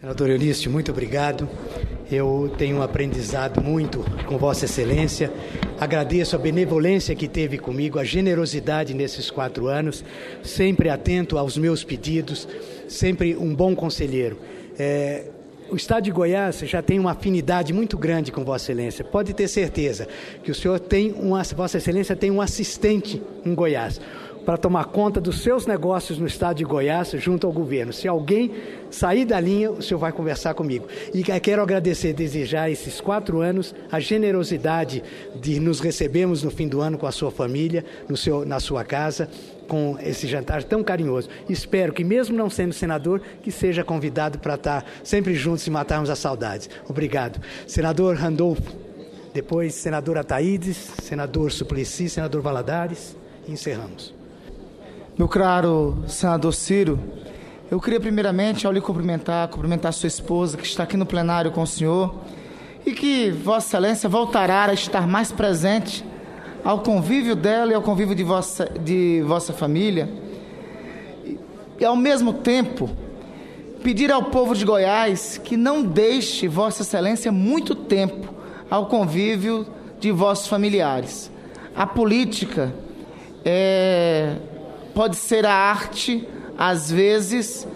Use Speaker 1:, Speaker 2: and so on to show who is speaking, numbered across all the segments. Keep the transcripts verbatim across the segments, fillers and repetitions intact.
Speaker 1: Senador Eunício, muito obrigado. Eu tenho aprendizado muito com Vossa Excelência. Agradeço a benevolência que teve comigo, a generosidade nesses quatro anos, sempre atento aos meus pedidos, sempre um bom conselheiro. É, o Estado de Goiás já tem uma afinidade muito grande com Vossa Excelência. Pode ter certeza que o senhor tem uma, Vossa Excelência tem um assistente em Goiás para tomar conta dos seus negócios no Estado de Goiás junto ao governo. Se alguém sair da linha, o senhor vai conversar comigo. E quero agradecer, desejar esses quatro anos, a generosidade de nos recebermos no fim do ano com a sua família, no seu, na sua casa, com esse jantar tão carinhoso. Espero que, mesmo não sendo senador, que seja convidado para estar sempre juntos e matarmos as saudades. Obrigado. Senador Randolfo, depois senadora Thaídes, senador Suplicy, senador Valadares, e encerramos.
Speaker 2: Meu caro senador Ciro, eu queria primeiramente, ao lhe cumprimentar, cumprimentar sua esposa, que está aqui no plenário com o senhor, e que Vossa Excelência voltará a estar mais presente ao convívio dela e ao convívio de vossa, de vossa família, e ao mesmo tempo pedir ao povo de Goiás que não deixe Vossa Excelência muito tempo ao convívio de vossos familiares. A política é... pode ser a arte, às vezes,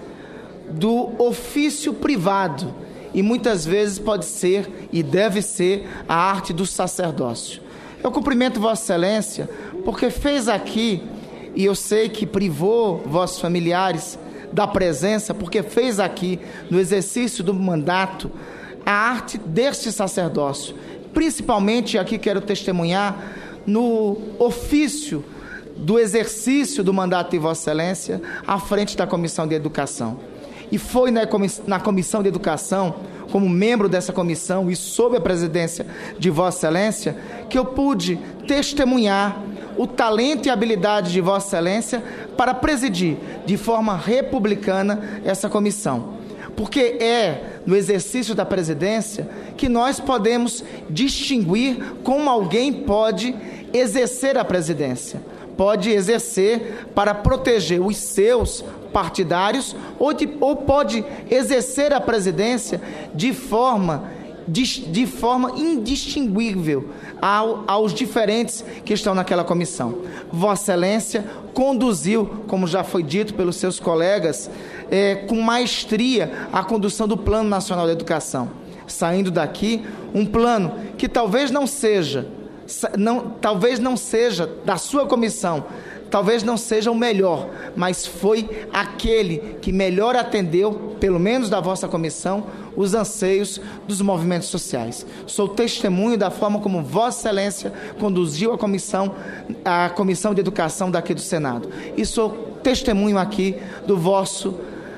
Speaker 2: do ofício privado, e muitas vezes pode ser e deve ser a arte do sacerdócio. Eu cumprimento Vossa Excelência porque fez aqui, e eu sei que privou vossos familiares da presença, porque fez aqui, no exercício do mandato, a arte deste sacerdócio. Principalmente, aqui quero testemunhar, no ofício do exercício do mandato de Vossa Excelência à frente da Comissão de Educação. E foi na, comiss- na Comissão de Educação, como membro dessa comissão e sob a presidência de Vossa Excelência, que eu pude testemunhar o talento e habilidade de Vossa Excelência para presidir de forma republicana essa comissão. Porque é no exercício da presidência que nós podemos distinguir como alguém pode exercer a presidência. Pode exercer para proteger os seus partidários ou, de, ou pode exercer a presidência de forma, de, de forma indistinguível ao, aos diferentes que estão naquela comissão. Vossa Excelência conduziu, como já foi dito pelos seus colegas, é, com maestria a condução do Plano Nacional de Educação. Saindo daqui, um plano que talvez não seja Não, talvez não seja da sua comissão, talvez não seja o melhor, mas foi aquele que melhor atendeu, pelo menos da vossa comissão, os anseios dos movimentos sociais. Sou testemunho da forma como Vossa Excelência conduziu a comissão, a comissão de educação daqui do Senado. E sou testemunho aqui do vosso,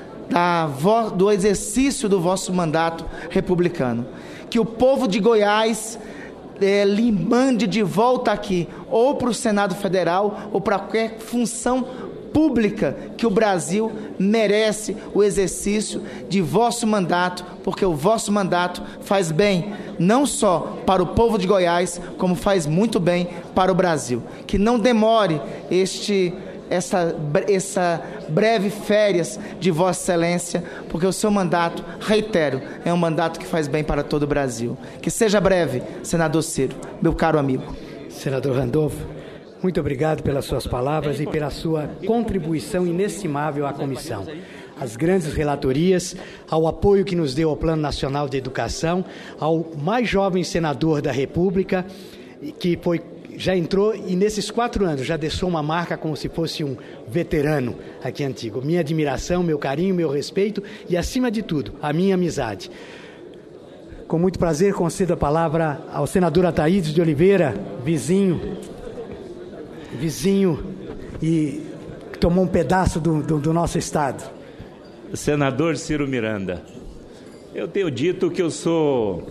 Speaker 2: da, do exercício do vosso mandato republicano. Que o povo de Goiás É, lhe mande de volta aqui, ou para o Senado Federal, ou para qualquer função pública que o Brasil merece o exercício de vosso mandato, porque o vosso mandato faz bem, não só para o povo de Goiás, como faz muito bem para o Brasil. Que não demore este... Essa, essa breve férias de Vossa Excelência, porque o seu mandato, reitero, é um mandato que faz bem para todo o Brasil. Que seja breve, senador Ciro, meu caro amigo.
Speaker 1: Senador Randolfo, muito obrigado pelas suas palavras e pela sua contribuição inestimável à comissão. As grandes relatorias, ao apoio que nos deu ao Plano Nacional de Educação, ao mais jovem senador da República, que foi já entrou e nesses quatro anos já deixou uma marca como se fosse um veterano aqui antigo. Minha admiração, meu carinho, meu respeito e, acima de tudo, a minha amizade. Com muito prazer, concedo a palavra ao senador Ataídes de Oliveira, vizinho, vizinho e que tomou um pedaço do, do, do nosso estado.
Speaker 3: Senador Ciro Miranda, eu tenho dito que eu sou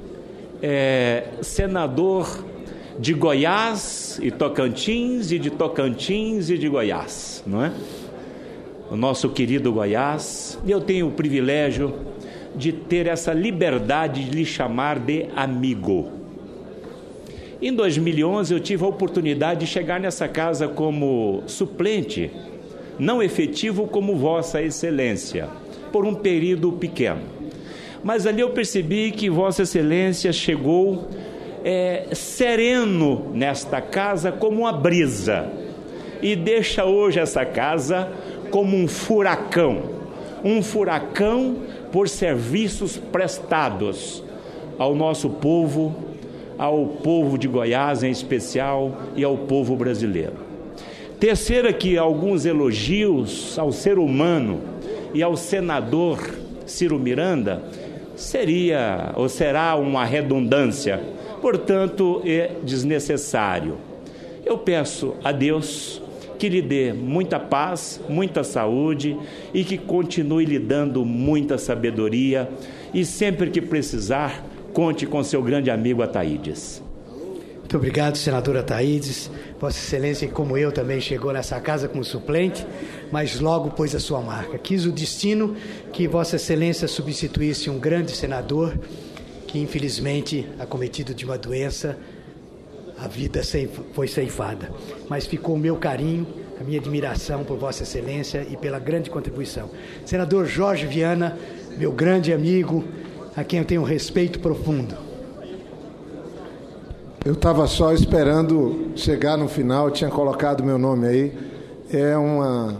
Speaker 3: é, senador de Goiás e Tocantins, e de Tocantins e de Goiás, não é? O nosso querido Goiás, e eu tenho o privilégio de ter essa liberdade de lhe chamar de amigo. Em dois mil e onze eu tive a oportunidade de chegar nessa casa como suplente, não efetivo como Vossa Excelência, por um período pequeno. mas ali eu percebi que Vossa Excelência chegou é, sereno nesta casa como uma brisa, e deixa hoje essa casa como um furacão, um furacão por serviços prestados ao nosso povo, ao povo de Goiás em especial e ao povo brasileiro. Tecer aqui alguns elogios ao ser humano e ao senador Ciro Miranda seria ou será uma redundância, portanto é desnecessário. Eu peço a Deus que lhe dê muita paz, muita saúde e que continue lhe dando muita sabedoria, e sempre que precisar, conte com seu grande amigo Ataídes.
Speaker 1: Muito obrigado, senador Ataídes. Vossa Excelência, como eu, também chegou nessa casa como suplente, mas logo pôs a sua marca. Quis o destino que Vossa Excelência substituísse um grande senador que, infelizmente, acometido de uma doença, a vida foi ceifada. Mas ficou o meu carinho, a minha admiração por Vossa Excelência e pela grande contribuição. Senador Jorge Viana, meu grande amigo, a quem eu tenho um respeito profundo.
Speaker 4: Eu estava só esperando chegar no final, tinha colocado meu nome aí. É uma...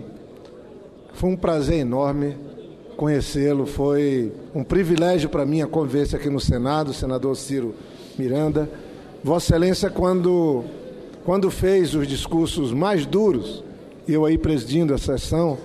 Speaker 4: Foi um prazer enorme conhecê-lo, foi um privilégio para mim a convivência aqui no Senado, o senador Ciro Miranda. Vossa Excelência, quando, quando fez os discursos mais duros, eu aí presidindo a sessão,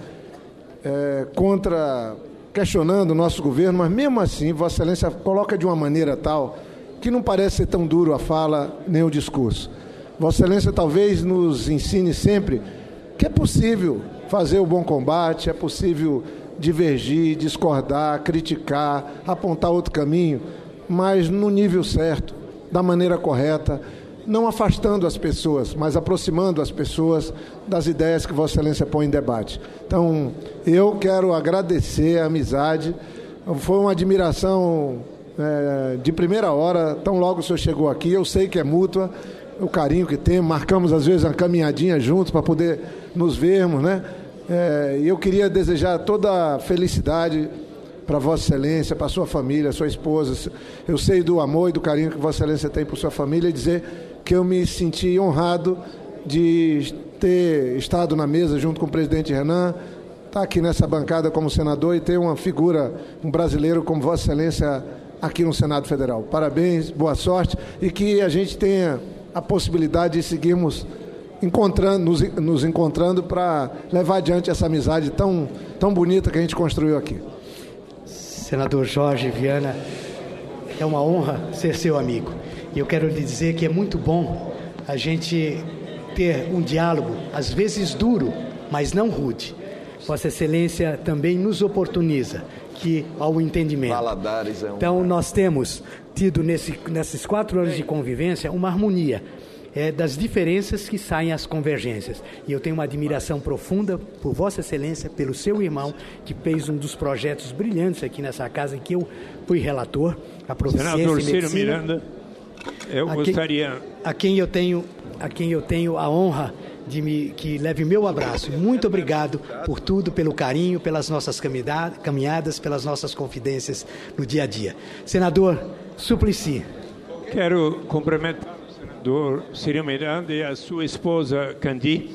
Speaker 4: é, contra, questionando o nosso governo, mas mesmo assim, Vossa Excelência coloca de uma maneira tal que não parece ser tão duro a fala nem o discurso. Vossa Excelência talvez nos ensine sempre que é possível fazer o bom combate, é possível divergir, discordar, criticar, apontar outro caminho, mas no nível certo, da maneira correta, não afastando as pessoas, mas aproximando as pessoas das ideias que Vossa Excelência põe em debate. Então, eu quero agradecer a amizade, foi uma admiração é, de primeira hora, tão logo o senhor chegou aqui, eu sei que é mútua, o carinho que temos, marcamos às vezes uma caminhadinha juntos para poder nos vermos, né? É, e eu queria desejar toda a felicidade para Vossa Excelência, para sua família, sua esposa. Eu sei do amor e do carinho que Vossa Excelência tem por sua família, e dizer que eu me senti honrado de ter estado na mesa junto com o presidente Renan, estar aqui nessa bancada como senador e ter uma figura, um brasileiro como Vossa Excelência aqui no Senado Federal. Parabéns, boa sorte, e que a gente tenha a possibilidade de seguirmos encontrando, nos, nos encontrando para levar adiante essa amizade tão, tão bonita que a gente construiu aqui.
Speaker 1: Senador Jorge Viana, é uma honra ser seu amigo. E eu quero lhe dizer que é muito bom a gente ter um diálogo, às vezes duro, mas não rude. Vossa Excelência também nos oportuniza que ao entendimento.
Speaker 5: Valadares é um...
Speaker 1: Então, nós temos tido, nesse, nesses quatro anos de convivência, uma harmonia. É, das diferenças que saem as convergências. E eu tenho uma admiração profunda por Vossa Excelência, pelo seu irmão, que fez um dos projetos brilhantes aqui nessa casa, em que eu fui relator, a Proficiência em Medicina.
Speaker 6: Senador Ciro Miranda, eu
Speaker 1: a
Speaker 6: gostaria...
Speaker 1: Quem, a, quem eu tenho, a quem eu tenho a honra de me, que leve meu abraço. Muito obrigado por tudo, pelo carinho, pelas nossas caminhadas, pelas nossas confidências no dia a dia. Senador Suplicy.
Speaker 6: Quero cumprimentar do Ciro Miranda e a sua esposa Candi,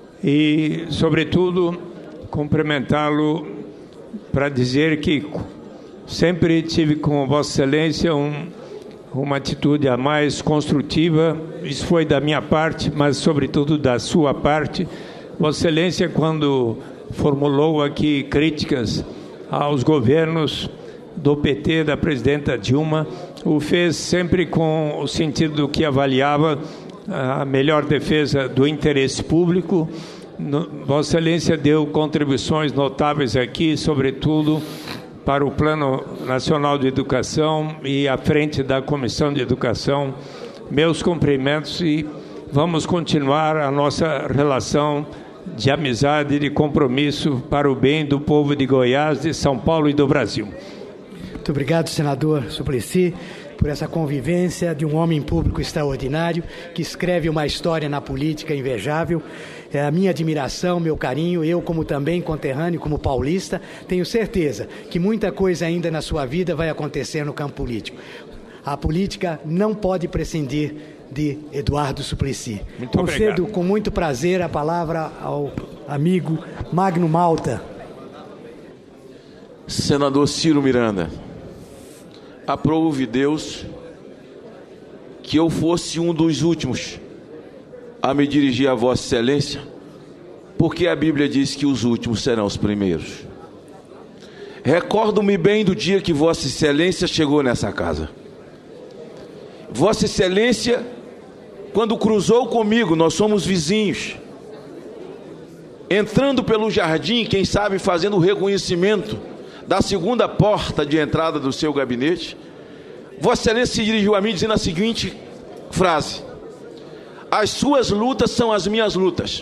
Speaker 6: e, sobretudo, cumprimentá-lo para dizer que sempre tive com Vossa Excelência um, uma atitude a mais construtiva. Isso foi da minha parte, mas, sobretudo, da sua parte. Vossa Excelência, quando formulou aqui críticas aos governos do P T, da presidenta Dilma, o fez sempre com o sentido que avaliava a melhor defesa do interesse público. Vossa Excelência deu contribuições notáveis aqui, sobretudo para o Plano Nacional de Educação e à frente da Comissão de Educação. Meus cumprimentos, e vamos continuar a nossa relação de amizade e de compromisso para o bem do povo de Goiás, de São Paulo e do Brasil.
Speaker 1: Muito obrigado, senador Suplicy. por essa convivência de um homem público extraordinário que escreve uma história na política invejável. É a minha admiração, meu carinho, eu como também conterrâneo, como paulista, tenho certeza que muita coisa ainda na sua vida vai acontecer no campo político. A política não pode prescindir de Eduardo Suplicy.
Speaker 3: Muito
Speaker 1: Concedo
Speaker 3: obrigado.
Speaker 1: com muito prazer a palavra ao amigo Magno Malta.
Speaker 5: Senador Ciro Miranda, aprove Deus que eu fosse um dos últimos a me dirigir a Vossa Excelência, porque a Bíblia diz que os últimos serão os primeiros. Recordo-me bem do dia que Vossa Excelência chegou nessa casa. Vossa Excelência, quando cruzou comigo, nós somos vizinhos, entrando pelo jardim, quem sabe fazendo o reconhecimento da segunda porta de entrada do seu gabinete, Vossa Excelência se dirigiu a mim dizendo a seguinte frase: as suas lutas são as minhas lutas,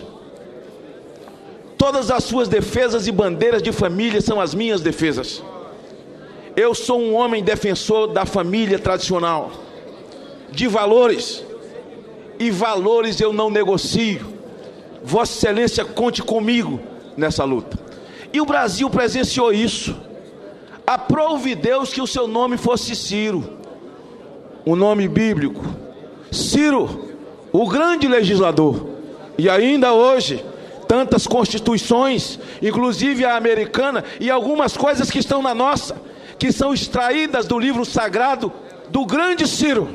Speaker 5: todas as suas defesas e bandeiras de família são as minhas defesas. Eu sou um homem defensor da família tradicional, de valores, e valores eu não negocio. Vossa Excelência conte comigo nessa luta. E o Brasil presenciou isso. Aprove Deus que o seu nome fosse Ciro, o nome bíblico, Ciro, o grande legislador. E ainda hoje, tantas constituições, inclusive a americana, e algumas coisas que estão na nossa, que são extraídas do livro sagrado do grande Ciro,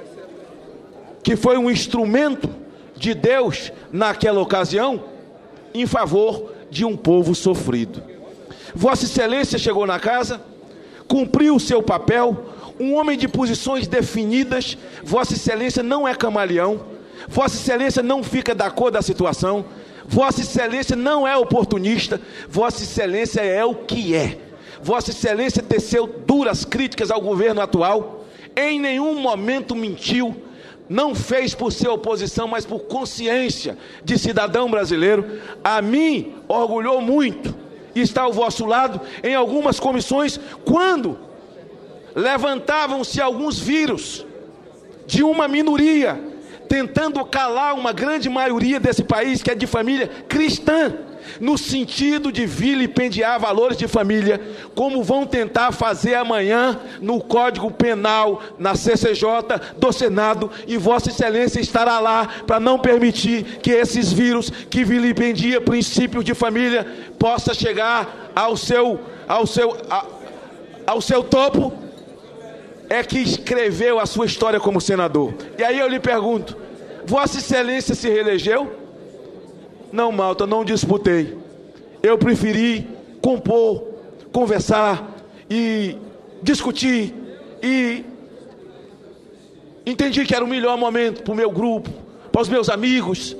Speaker 5: que foi um instrumento de Deus naquela ocasião, em favor de um povo sofrido. Vossa Excelência chegou na casa, cumpriu o seu papel, um homem de posições definidas. Vossa Excelência não é camaleão, Vossa Excelência não fica da cor da situação, Vossa Excelência não é oportunista, Vossa Excelência é o que é. Vossa Excelência teceu duras críticas ao governo atual, em nenhum momento mentiu, não fez por ser oposição, mas por consciência de cidadão brasileiro. A mim orgulhou muito estar ao vosso lado em algumas comissões, quando levantavam-se alguns vírus de uma minoria, tentando calar uma grande maioria desse país, que é de família cristã, no sentido de vilipendiar valores de família, como vão tentar fazer amanhã no Código Penal, na C C J do Senado, e Vossa Excelência estará lá para não permitir que esses vírus que vilipendiam princípios de família possa chegar ao seu, ao seu, a, ao seu topo. É que escreveu a sua história como senador. E aí eu lhe pergunto: Vossa Excelência se reelegeu? Não, Malta, não disputei. Eu preferi compor, conversar e discutir, e entendi que era o melhor momento para o meu grupo, para os meus amigos.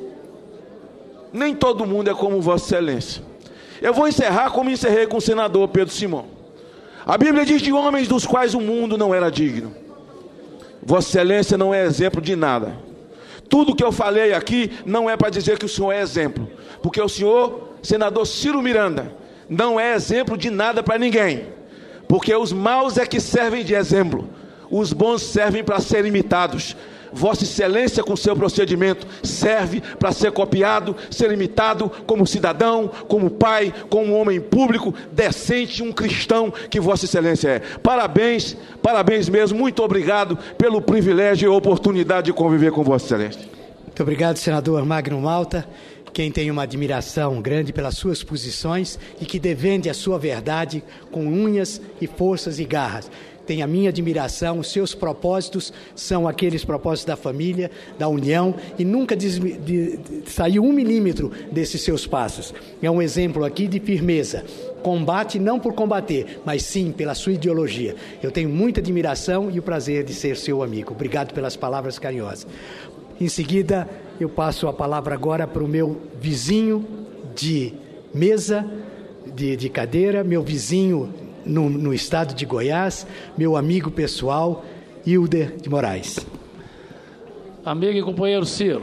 Speaker 5: Nem todo mundo é como Vossa Excelência. Eu vou encerrar como encerrei com o senador Pedro Simão. A Bíblia diz de homens dos quais o mundo não era digno. Vossa Excelência não é exemplo de nada. Tudo que eu falei aqui não é para dizer que o senhor é exemplo, porque o senhor, senador Ciro Miranda, não é exemplo de nada para ninguém, porque os maus é que servem de exemplo, os bons servem para ser imitados. Vossa Excelência, com seu procedimento, serve para ser copiado, ser imitado como cidadão, como pai, como homem público, decente, um cristão que Vossa Excelência é. Parabéns, parabéns mesmo, muito obrigado pelo privilégio e oportunidade de conviver com Vossa Excelência.
Speaker 1: Muito obrigado, senador Magno Malta, quem tem uma admiração grande pelas suas posições e que defende a sua verdade com unhas e forças e garras. Tem a minha admiração, os seus propósitos são aqueles propósitos da família, da união, e nunca des, de, de, saiu um milímetro desses seus passos. É um exemplo aqui de firmeza. Combate não por combater, mas sim pela sua ideologia. Eu tenho muita admiração e o prazer de ser seu amigo. Obrigado pelas palavras carinhosas. Em seguida, eu passo a palavra agora para o meu vizinho de mesa, de, de cadeira, meu vizinho No, no estado de Goiás, meu amigo pessoal, Hilder de Moraes.
Speaker 7: Amigo e companheiro Ciro,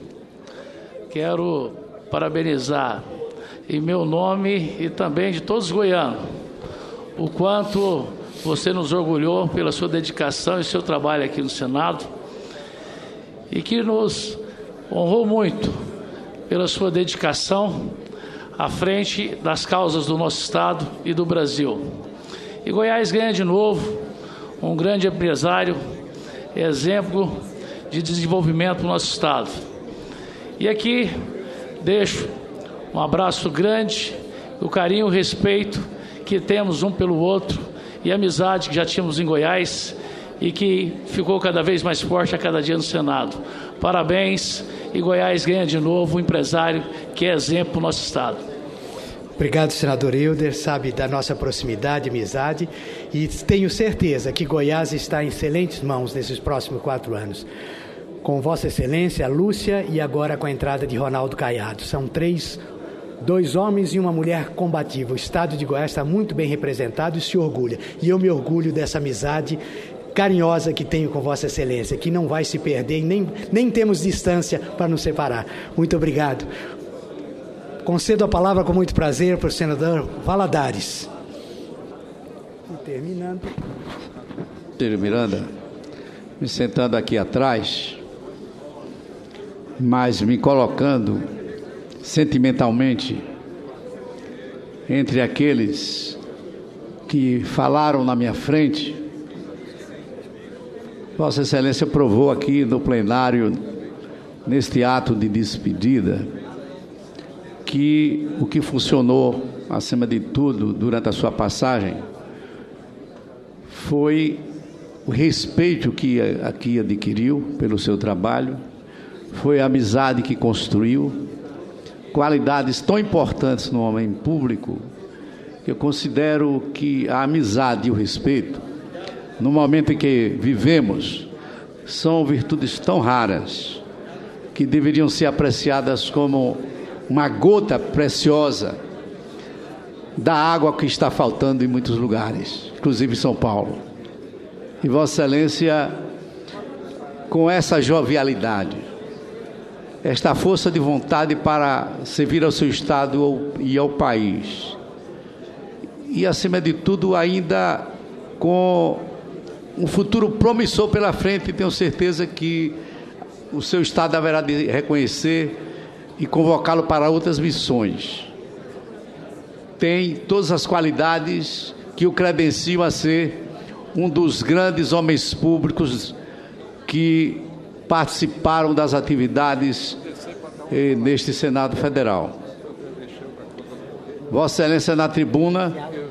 Speaker 7: quero parabenizar em meu nome e também de todos os goianos o quanto você nos orgulhou pela sua dedicação e seu trabalho aqui no Senado, e que nos honrou muito pela sua dedicação à frente das causas do nosso Estado e do Brasil. E Goiás ganha de novo um grande empresário, exemplo de desenvolvimento no nosso Estado. E aqui deixo um abraço grande, o carinho e o respeito que temos um pelo outro e a amizade que já tínhamos em Goiás e que ficou cada vez mais forte a cada dia no Senado. Parabéns, e Goiás ganha de novo um empresário que é exemplo no nosso Estado.
Speaker 1: Obrigado, senador Hilder, sabe da nossa proximidade, amizade, e tenho certeza que Goiás está em excelentes mãos nesses próximos quatro anos. Com Vossa Excelência, a Lúcia, e agora com a entrada de Ronaldo Caiado. São três, dois homens e uma mulher combativa. O Estado de Goiás está muito bem representado e se orgulha. E eu me orgulho dessa amizade carinhosa que tenho com Vossa Excelência, que não vai se perder e nem, nem temos distância para nos separar. Muito obrigado. Concedo a palavra com muito prazer para o senador Valadares. E terminando.
Speaker 8: Ciro Miranda, me sentando aqui atrás, mas me colocando sentimentalmente entre aqueles que falaram na minha frente. Vossa Excelência provou aqui no plenário, neste ato de despedida, que o que funcionou, acima de tudo, durante a sua passagem, foi o respeito que aqui adquiriu pelo seu trabalho, foi a amizade que construiu, qualidades tão importantes no homem público, que eu considero que a amizade e o respeito, no momento em que vivemos, são virtudes tão raras, que deveriam ser apreciadas como uma gota preciosa da água que está faltando em muitos lugares, inclusive em São Paulo. E Vossa Excelência, com essa jovialidade, esta força de vontade para servir ao seu Estado e ao país, e acima de tudo ainda com um futuro promissor pela frente, tenho certeza que o seu Estado haverá de reconhecer e convocá-lo para outras missões. Tem todas as qualidades que o credenciam a ser um dos grandes homens públicos que participaram das atividades eh, neste Senado Federal. Vossa Excelência na tribuna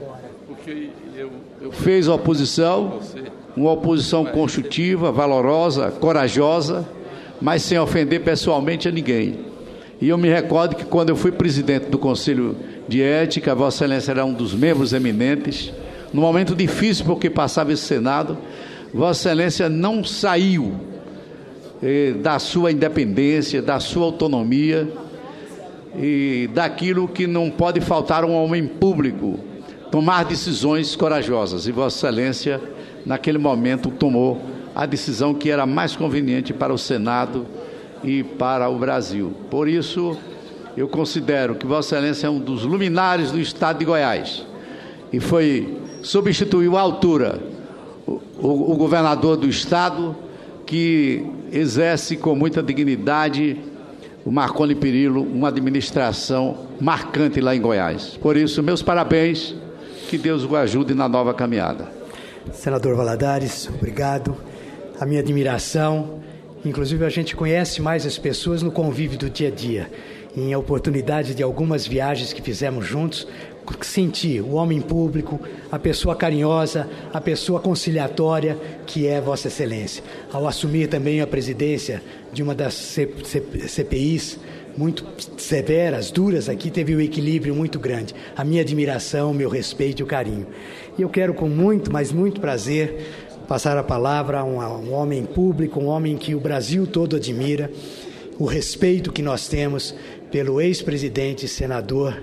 Speaker 8: fez oposição, uma oposição construtiva, valorosa, corajosa, mas sem ofender pessoalmente a ninguém. E eu me recordo que quando eu fui presidente do Conselho de Ética, Vossa Excelência era um dos membros eminentes, num momento difícil porque passava esse Senado, Vossa Excelência não saiu eh, da sua independência, da sua autonomia e daquilo que não pode faltar a um homem público, tomar decisões corajosas. E Vossa Excelência, naquele momento, tomou a decisão que era mais conveniente para o Senado e para o Brasil. Por isso, eu considero que Vossa Excelência é um dos luminares do Estado de Goiás e foi, substituiu à altura o, o, o governador do Estado, que exerce com muita dignidade, o Marconi Perillo, uma administração marcante lá em Goiás. Por isso, meus parabéns, que Deus o ajude na nova caminhada.
Speaker 1: Senador Valadares, obrigado. A minha admiração. Inclusive, a gente conhece mais as pessoas no convívio do dia a dia. Em oportunidade de algumas viagens que fizemos juntos, senti o homem público, a pessoa carinhosa, a pessoa conciliatória que é Vossa Excelência. Ao assumir também a presidência de uma das C P Is muito severas, duras aqui, teve um equilíbrio muito grande. A minha admiração, meu respeito e o carinho. E eu quero com muito, mas muito prazer passar a palavra a um, a um homem público, um homem que o Brasil todo admira, o respeito que nós temos pelo ex-presidente, senador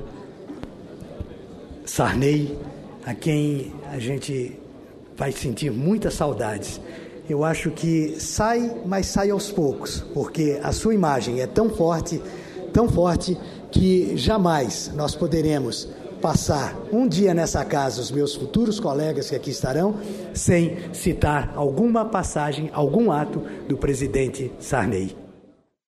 Speaker 1: Sarney, a quem a gente vai sentir muitas saudades. Eu acho que sai, mas sai aos poucos, porque a sua imagem é tão forte, tão forte, que jamais nós poderemos passar um dia nessa casa, os meus futuros colegas que aqui estarão, sem citar alguma passagem, algum ato do presidente Sarney.